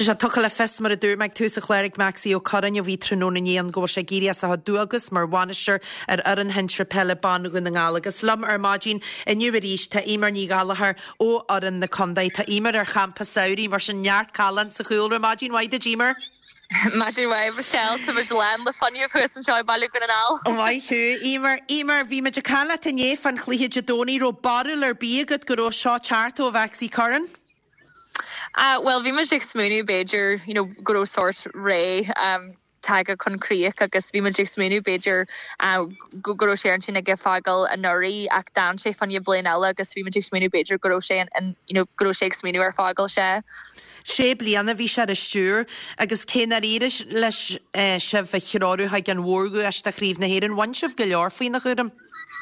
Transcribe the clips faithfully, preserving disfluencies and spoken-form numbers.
Tá sé tucha le fest mar a dúr meid túsa chléirigh Maxí ó Coran a bhí tróna níon go sé géria a dúgus mar bhaineir ar ar an hentre pelle ban gon na gálagus lum ar mádín i nuiríis tá imar ní galachar ó ar an na condaid tá imar ar champa saoí mar sin neart calan sa chuúil mádín waide dímar. Imagine why Michelle to was land the funnier person show balu gan al. Oh my hu Emer Emer vi me cala tanye fan chlihe doni ro barrel or be good go seo charto of Axie Curran. Uh well vi me smoonie Bejer, you know, go sort Ray um tag con creek agus vi me smoonie Bejer uh go go share sin a gefagal a nuri ac dan she fan ye blain ella agus vi me smoonie Bejer go she and you know go shake smoonie ar fagal she. sé blianana bhí sé a stúr agus cénar iris leis sibh chráú ha an mhórgu eiste chríomh na héir an bhain sibh go leor faoin nach chudum.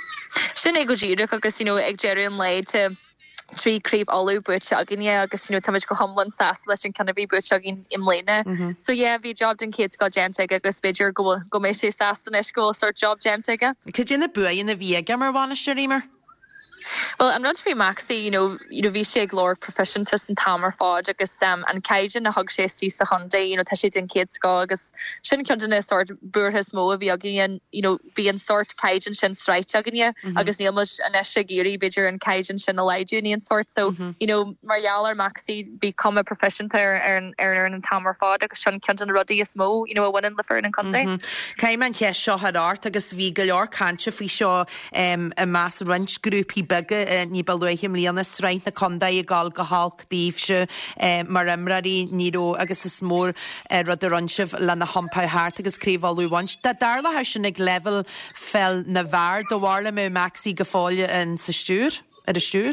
Sin é go ddíireach agus ag deir an leid te trí críomh olú buite agin agus táid go homlan sas leis an canna bhí buite agin im léine. So yeah, bhí job den kids go genteige agus beidir go go mééis sé sasan is go sort job genteige. Cud dé na buin na bhí mar bhána sirímar? Well, I'm not to be Maxi, you know, you know, Vishay Glor proficientus and Tamar Fodge, agus um and Kaijin a hug shasty sa Hyundai, you know, Tashi din kids go, agus Shin Kundin sort bur his mo of Yogian, you know, being sort Kaijin Shin straight Yoginia, agus Neilmush and Eshagiri Bidger and Kaijin Shin Alai Union sort. So, mm-hmm. you know, Marial or Maxi become a proficient there and Erin and Tamar Fodge, agus Shin Kundin Ruddy is mo, you know, a winning the Fern and Kundai. Kaiman yes, Shaw had art, agus Vigalor, Kancha, fi Shaw um a mass ranch groupy bigger. Ní balúhim líana sreint na condaid i gáil go hálc díobse mar imraí níró agus is mór rud a ronsibh le na hampaid háart agus críomháilúhaint. Tá darla ha sin ag level fel na bhar do bhharla mé Maxí go fáile an sa stúr ar a stúr?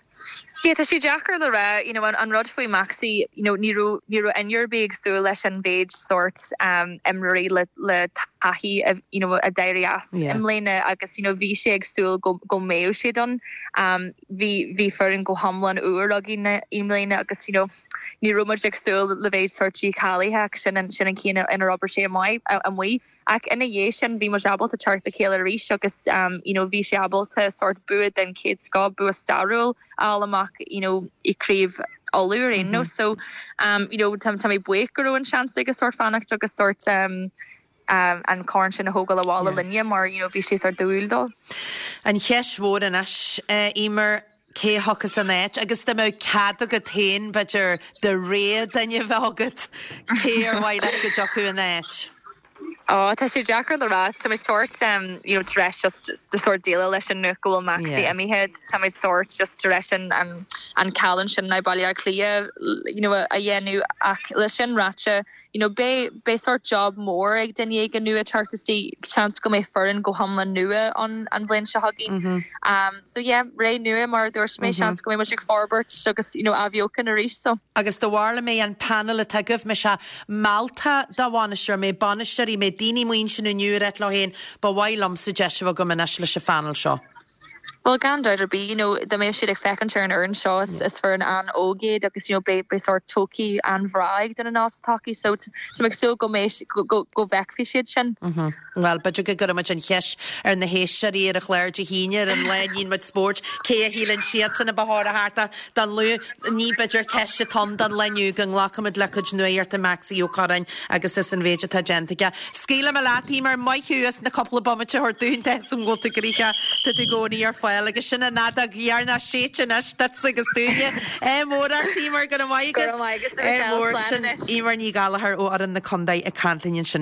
Yeah, tá sé Jackar le ra, you know, an, an rud foi Maxi, you know, niro niro enyor big so leis an vage sort um emry le le tahi of you know a diarias yeah. Emlena agus you know vi sé sul go go meo sé don um vi vi ferin go hamlan uer agin Emlena agus you know niro much sul le vage sort chi kali hack sin and sin kina in a rubber sé mai and we ac in a yeshin vi much able to chart the killer reach agus um you know vi sé able to sort buid then kids go bu a starul all you know, I crave allure, you know, so, um, you know, tam tam I break or one chance like a sort fanak took a sort, um, um, and corn in a hogel a wall of lineum or, you know, vishes or the wheel. And yes, word and ash, Emer. Cé hochas an éit, agus tá mé cad a go tain, but you're the réad dan you bhagad cé ar bhaile go jocu an éit. Oh, tá sé Jackar le ra, tá mé sort um, you know, tres just the sort deal leis an nuclear Maxi yeah. Emmy head, tá mé sort just tres an um, an Callan sin na balia clia, you know, a yenu ac leis an ratcha, you know, be be sort job more ag den ag nu a tartisti chance go mé furin go hamla nua on an blen shahagi. Mm-hmm. Um, so yeah, Ray nua mar there's mé chance go mé much forbert, agus you know aviocan a rish so. Agus the warla mé an panel a taguf me sha Malta da wanisher me banisher me Dini muin sin a nuúr et lohéin, ba bhhailm sa deisih go man leis a fanal seo. Well, gan doidir be, you know, the may should expect an earn show is yeah. for an an oge, because you know, be be sort toki and vrag than an as taki, so to make so go me go go go vec fishid shin. Well, but you could go much in hesh or in the heshari or a clergy henier and lenin with sport, Kea healing sheets and a bahora harta, dan lu ni bidger kesh ton dan lenu gang lakamid lakaj nuir to Maxi O'Coran, agus and vegeta gentica. Scala malati mar my hues and a couple of bomber or doing that some go to Greeka to the go near agus sinna nada ghearna séitena stats agus dúine é mór ar tímar go maiige é mór sin ímar ní galahar ó ar an na condaid a cantlíonn sin